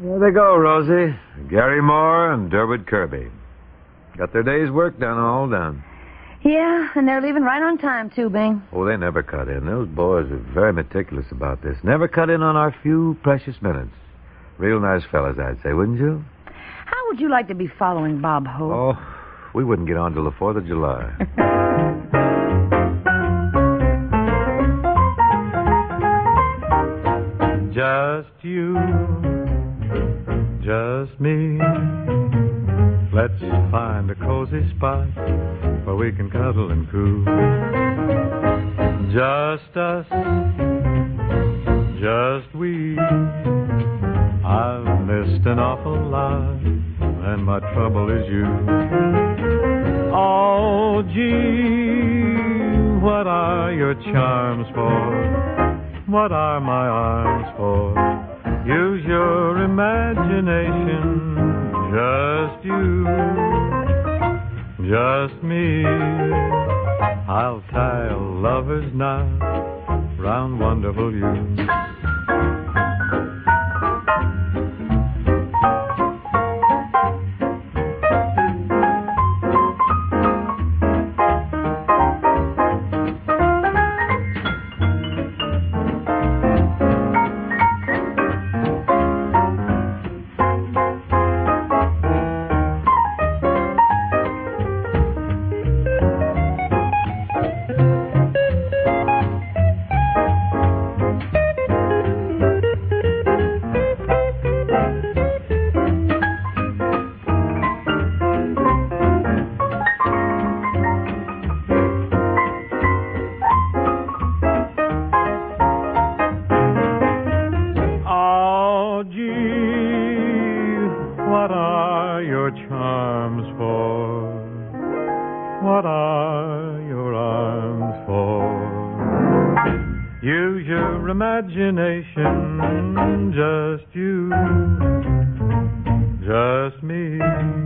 There they go, Rosie. Gary Moore and Durwood Kirby. Got their day's work done, all done. Yeah, and they're leaving right on time, too, Bing. Oh, they never cut in. Those boys are very meticulous about this. Never cut in on our few precious minutes. Real nice fellas, I'd say, wouldn't you? How would you like to be following Bob Hope? Oh, we wouldn't get on till the 4th of July. Just you, just me. Let's find a cozy spot where we can cuddle and coo. Just us, just we. I've missed an awful lot, and my trouble is you. Oh, gee, what are your charms for? What are my arms for? Use your imagination. Just you, just me. I'll tie a lover's knot round wonderful you. What are your charms for? What are your arms for? Use your imagination, just you, just me.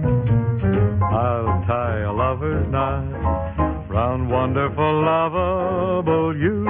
I'll tie a lover's knot round wonderful, lovable you.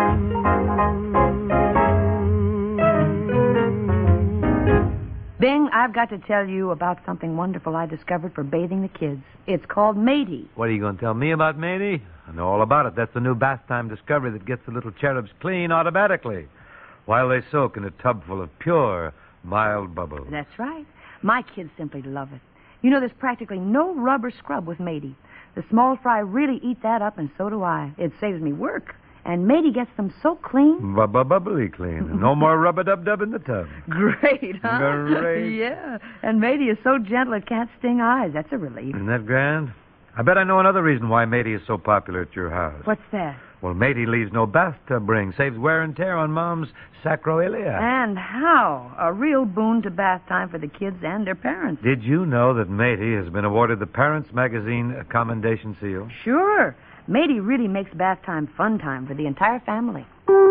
Bing, I've got to tell you about something wonderful I discovered for bathing the kids. It's called Matey. What are you going to tell me about Matey? I know all about it. That's the new bath time discovery that gets the little cherubs clean automatically while they soak in a tub full of pure, mild bubbles. That's right. My kids simply love it. You know, there's practically no rub or scrub with Matey. The small fry really eat that up, and so do I. It saves me work. And Matey gets them so clean. Bubbly clean. No more rub-a-dub-dub in the tub. Great, huh? Great. Yeah. And Matey is so gentle it can't sting eyes. That's a relief. Isn't that grand? I bet I know another reason why Matey is so popular at your house. What's that? Well, Matey leaves no bathtub ring, saves wear and tear on Mom's sacroiliac. And how? A real boon to bath time for the kids and their parents. Did you know that Matey has been awarded the Parents Magazine Commendation Seal? Sure. Matey really makes bath time fun time for the entire family.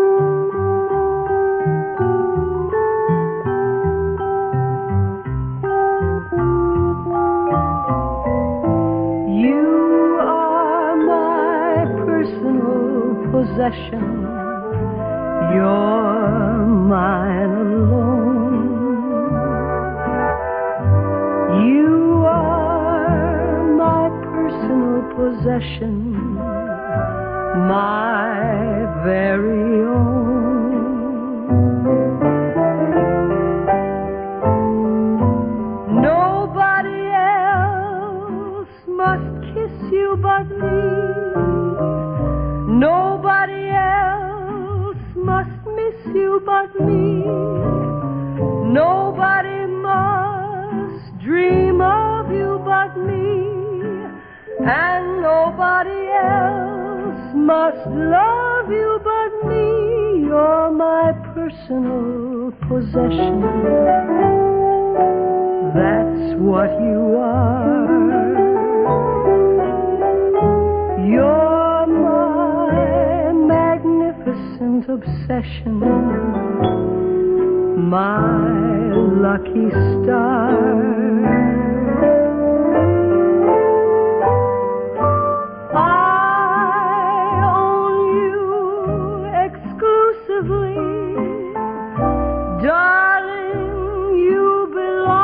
You are my personal possession. You're mine alone. You are my personal possession. My very own. Nobody else must kiss you but me. Nobody else must miss you but me. Nobody must dream of you but me. And nobody else must love you but me. You're my personal possession. That's what you are. You're my magnificent obsession, my lucky star. Darling, you belong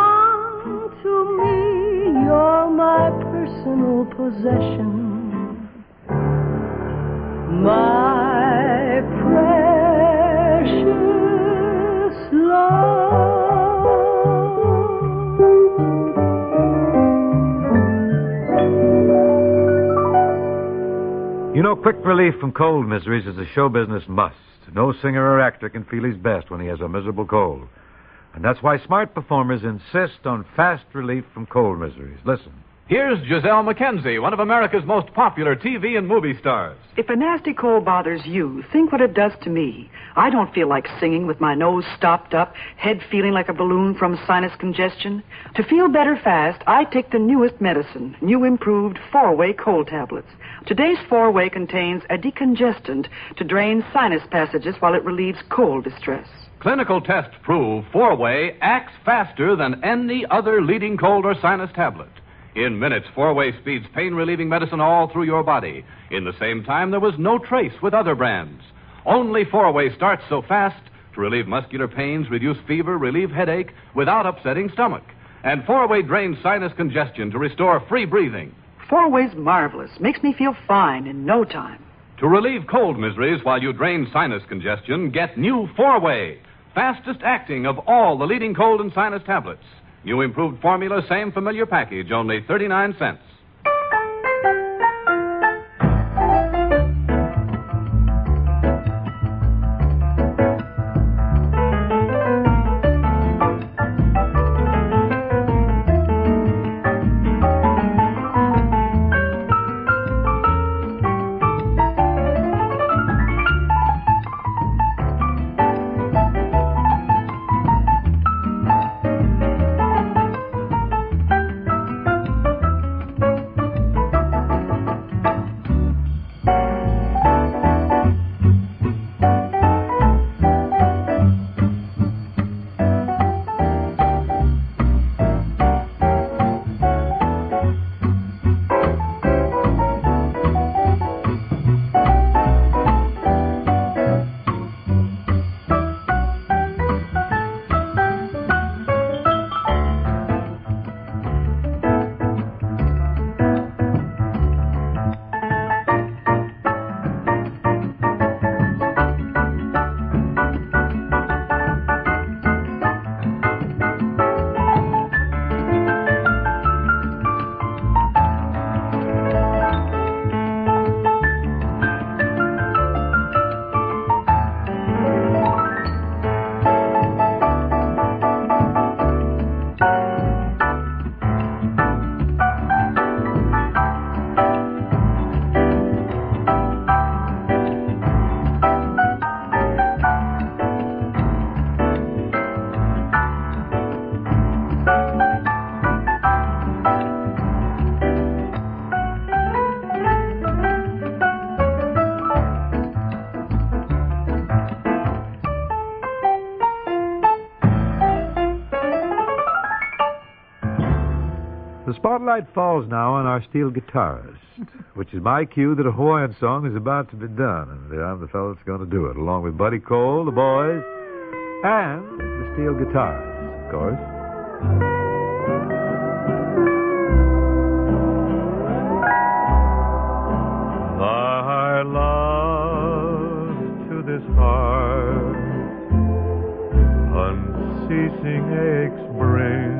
possession. My precious love. You know, quick relief from cold miseries is a show business must. No singer or actor can feel his best when he has a miserable cold. And that's why smart performers insist on fast relief from cold miseries. Listen. Here's Giselle McKenzie, one of America's most popular TV and movie stars. If a nasty cold bothers you, think what it does to me. I don't feel like singing with my nose stopped up, head feeling like a balloon from sinus congestion. To feel better fast, I take the newest medicine, new improved 4-Way cold tablets. Today's 4-Way contains a decongestant to drain sinus passages while it relieves cold distress. Clinical tests prove 4-Way acts faster than any other leading cold or sinus tablet. In minutes, 4-Way speeds pain-relieving medicine all through your body. In the same time, there was no trace with other brands. Only 4-Way starts so fast to relieve muscular pains, reduce fever, relieve headache without upsetting stomach. And 4-Way drains sinus congestion to restore free breathing. 4-Way's marvelous. Makes me feel fine in no time. To relieve cold miseries while you drain sinus congestion, get new 4-Way, fastest acting of all the leading cold and sinus tablets. New improved formula, same familiar package, only 39 cents. The spotlight falls now on our steel guitarist, which is my cue that a Hawaiian song is about to be done, and I'm the fellow that's going to do it, along with Buddy Cole, the boys, and the steel guitarist, of course. Thy love to this heart unceasing aches bring.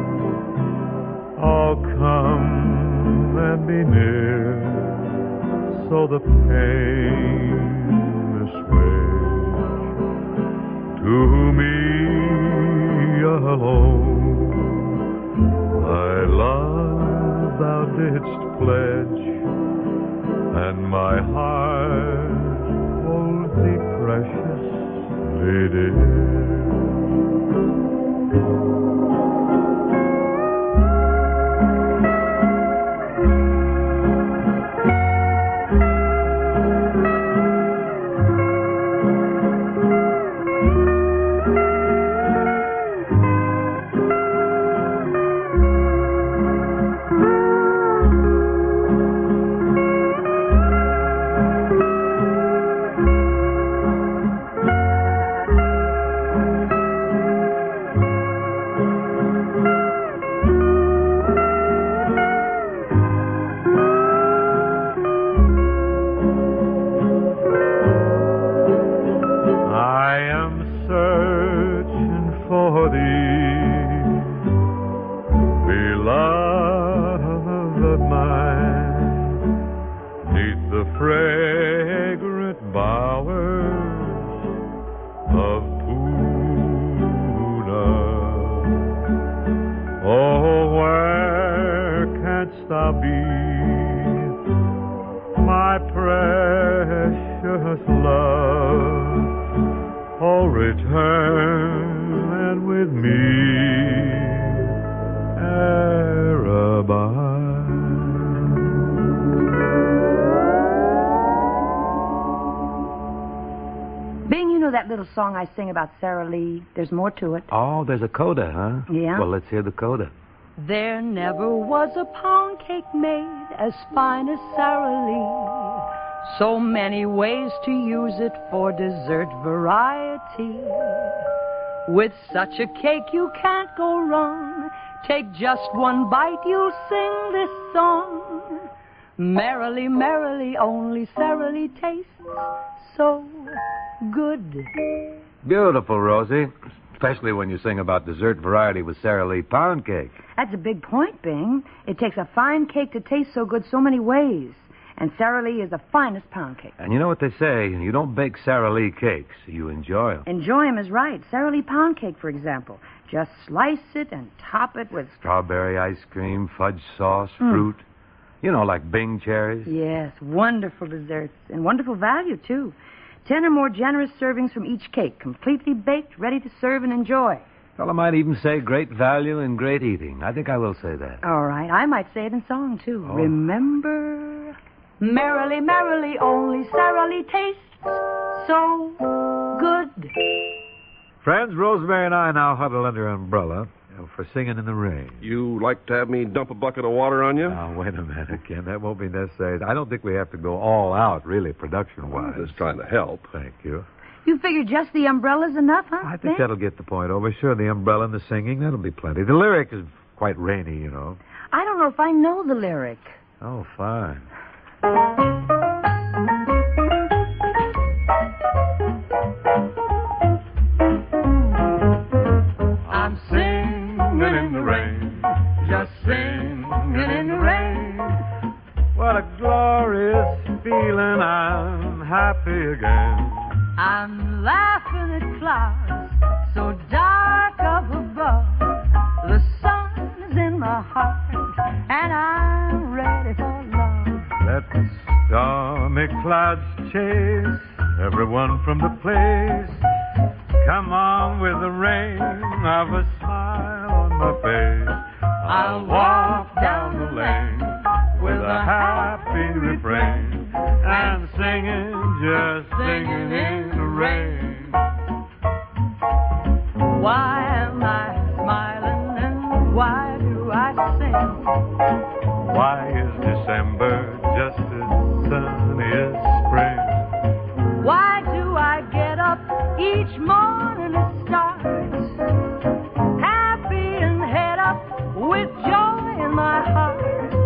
Oh, come and be near, so the pain assuage. To me alone, thy love thou didst pledge, and my heart holds thee preciously dear. thou be, my precious love? Oh, return and with me ere abide. Bing, you know that little song I sing about Sara Lee? There's more to it. Oh, there's a coda, huh? Yeah. Well, let's hear the coda. There never was a pound cake made as fine as Sara Lee. So many ways to use it for dessert variety. With such a cake you can't go wrong. Take just one bite, you'll sing this song. Merrily, merrily, only Sara Lee tastes so good. Beautiful, Rosie. Especially when you sing about dessert variety with Sara Lee pound cake. That's a big point, Bing. It takes a fine cake to taste so good so many ways. And Sara Lee is the finest pound cake. And you know what they say, you don't bake Sara Lee cakes, you enjoy them. Enjoy 'em is right. Sara Lee pound cake, for example. Just slice it and top it with... Strawberry ice cream, fudge sauce, fruit. You know, like Bing cherries. Yes, wonderful desserts. And wonderful value, too. 10 or more generous servings from each cake, completely baked, ready to serve and enjoy. Well, I might even say great value and great eating. I think I will say that. All right. I might say it in song, too. Oh. Remember, merrily, merrily, only Sara Lee tastes so good. Friends, Rosemary and I now huddle under an umbrella for singing in the rain. You like to have me dump a bucket of water on you? Now, wait a minute, Ken. That won't be necessary. I don't think we have to go all out, really, production-wise. Just trying to help. Thank you. You figure just the umbrella's enough, huh? I think Ben? that'll get the point over. Sure, the umbrella and the singing, that'll be plenty. The lyric is quite rainy, you know. I don't know if I know the lyric. Oh, fine. I'm singing in the rain, just singing in the rain. What a glorious feeling, I'm happy again. I'm laughing at clouds so dark up above. The sun's in my heart, and I'm ready for love. Let the stormy clouds chase everyone from the place. Come on with the rain of a smile on my face. I'll walk down the lane with a happy refrain and singing, just singing in the rain. Why am I smiling and why do I sing? Why is December just as sunny as spring? Why do I get up each morning and start happy and head up with joy in my heart?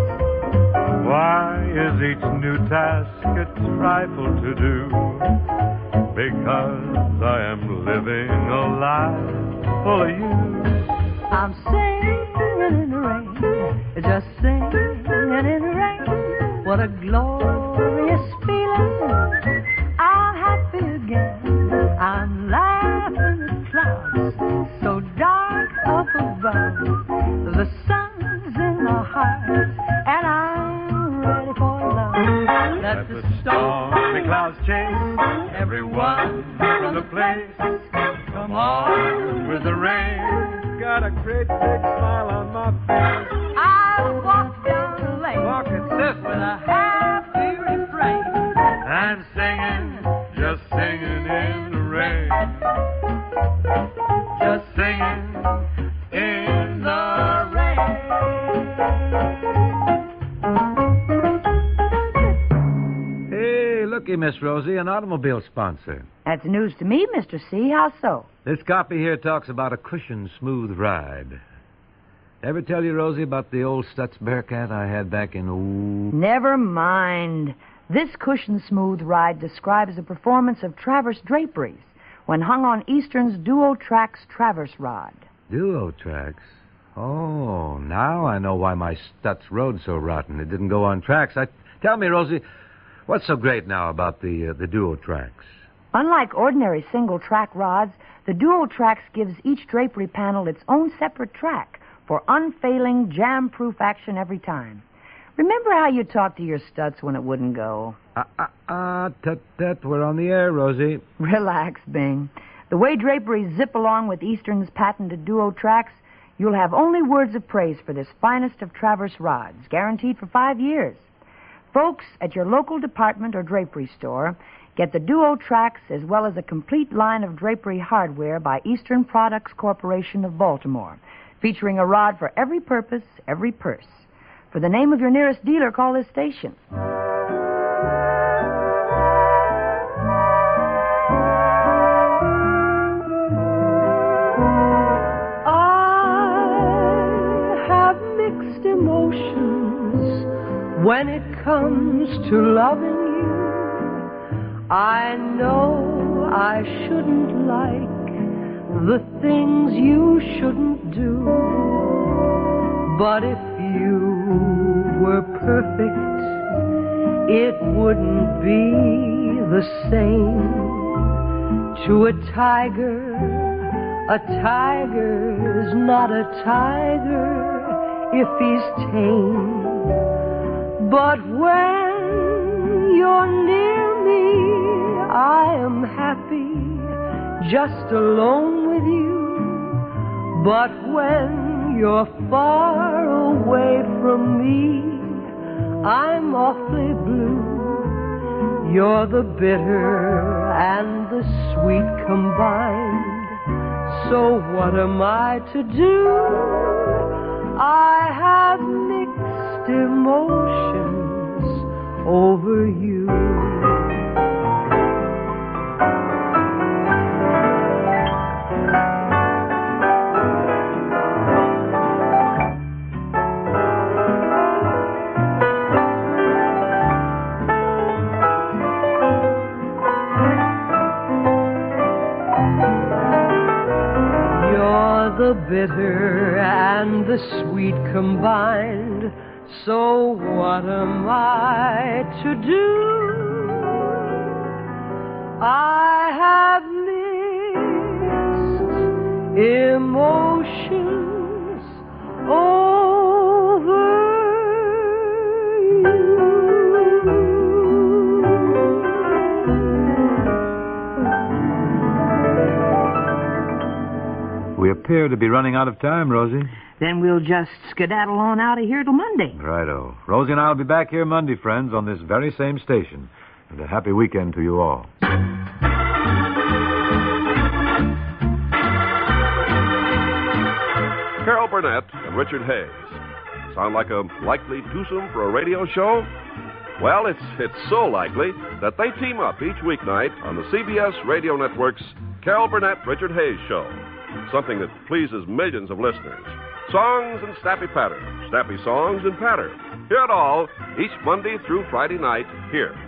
Why is each new task a trifle to do? Because I am living a life full of you. I'm singing in the rain, just singing in the rain. What a glorious feeling, I'm happy again. I'm laughing at clouds so dark up above. The sun's in my heart, and I'm ready for love. Let the stormy clouds chase everyone from the place. Come on with the rain. Got a great big smile on my face. I'll walk down the lane Walk it, sis. with a happy refrain. And singing, just singing in the rain. Just singing in the rain. Hey, looky, Miss Rosie, an automobile sponsor. That's news to me, Mr. C. How so? This copy here talks about a cushioned, smooth ride. Ever tell you, Rosie, about the old Stutz Bearcat I had back in... Never mind. This cushion smooth ride describes the performance of Traverse draperies when hung on Eastern's Duo Trax Traverse rod. Duo tracks? Oh, now I know why my Stutz rode so rotten. It didn't go on tracks. Tell me, Rosie, what's so great now about the Duo tracks? Unlike ordinary single-track rods, the Duo Trax gives each drapery panel its own separate track for unfailing, jam-proof action every time. Remember how you talked to your Stutz when it wouldn't go? Tut, we're on the air, Rosie. Relax, Bing. The way draperies zip along with Eastern's patented duo tracks, you'll have only words of praise for this finest of Traverse rods, guaranteed for 5 years. Folks, at your local department or drapery store, get the duo tracks as well as a complete line of drapery hardware by Eastern Products Corporation of Baltimore, featuring a rod for every purpose, every purse. For the name of your nearest dealer, call this station. When it comes to loving you, I know I shouldn't like the things you shouldn't do. But if you were perfect, it wouldn't be the same. To a tiger's not a tiger if he's tame. But when you're near me, I am happy, just alone with you. But when you're far away from me, I'm awfully blue. You're the bitter and the sweet combined. So what am I to do? I have mixed emotions over you. You're the bitter and the sweet combined. So what am I to do? I have mixed emotions over We appear to be running out of time, Rosie. Then we'll just skedaddle on out of here till Monday. Righto. Rosie and I will be back here Monday, friends, on this very same station. And a happy weekend to you all. Carol Burnett and Richard Hayes. Sound like a likely twosome for a radio show? Well, it's so likely that they team up each weeknight on the CBS radio network's Carol Burnett, Richard Hayes show. Something that pleases millions of listeners. Songs and snappy pattern, snappy songs and pattern. Hear it all each Monday through Friday night here